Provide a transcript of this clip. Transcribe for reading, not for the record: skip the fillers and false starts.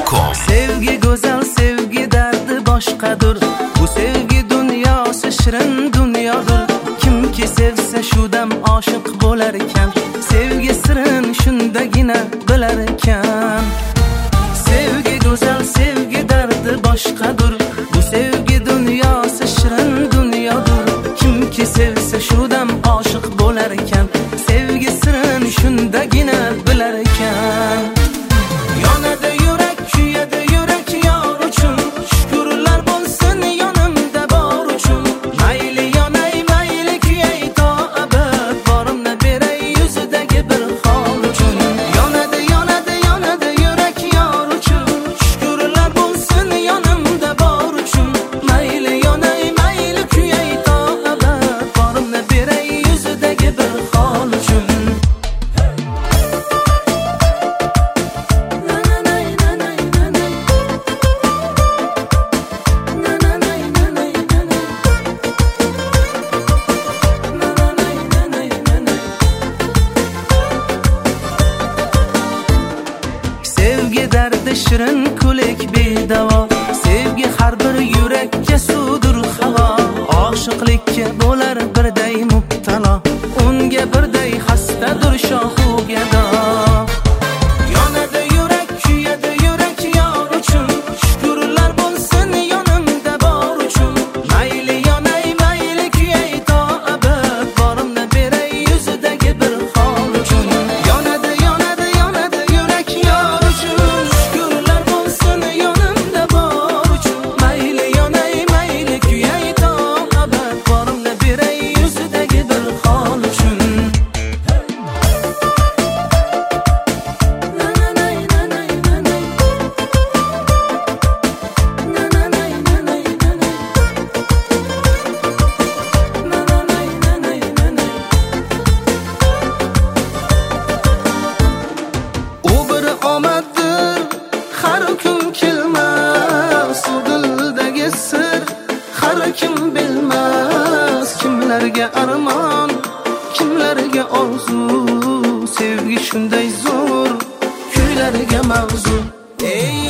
gmail.com. Sevgi go'zal, sevgi dardi boshqadir. Bu sevgi dunyosi shirin dunyodir. Kimki sevsa shu dam oshiq bo'lar ekan. Sevgi sirin shundagina bilar ekan. Sevgi go'zal, sevgi dardi boshqadir. Bu sevgi dunyosi shirin dunyodir. Kimki sevsa shu dam oshiq bo'lar ekan. Sevgi sirin shundagina bilar ekan. Yonadi yurak, kuyadi yurak yor uchun. Shukrlar bo'lsin yonimda bor uchun. Mayli yonay, mayli kuyay to abad. Borimni beray yuzidagi bir hol uchun. Yonadi yonadi yonadi yurak yor uchun. Shukrlar bo'lsin yonimda bor uchun. Mayli yonay, mayli kuyay to abad. Borimni beray yuzidagi bir hol uchun. Sevgi dardi shirin ko'lik bedavo. Sevgi har bir yurakka suvdir havo. Oshiqlikka bo'lar birday mubtalo. Unga birday xastadir shohu gado. Yonadi yurak, kuyadi yurak yor uchun. Shukrlar bo'lsin yonimda bor uchun. Mayli yonay, mayli kuyay to abad. Borimni beray yuzidagi bir hol uchun. Yonadi yonadi yonadi yurak yor uchun. Shukrlar bo'lsin yonimda bor uchun. Mayli yonay, mayli kuyay to abad. Borimni beray yuzidagi bir hol uchun. U bir omaddir, har kun kelmas. U dildagi sir, har kim bilmas. Kimlarga armon, kimlarga orzu. Sevgi shunday zo'r, kuylarga mavzu. Ey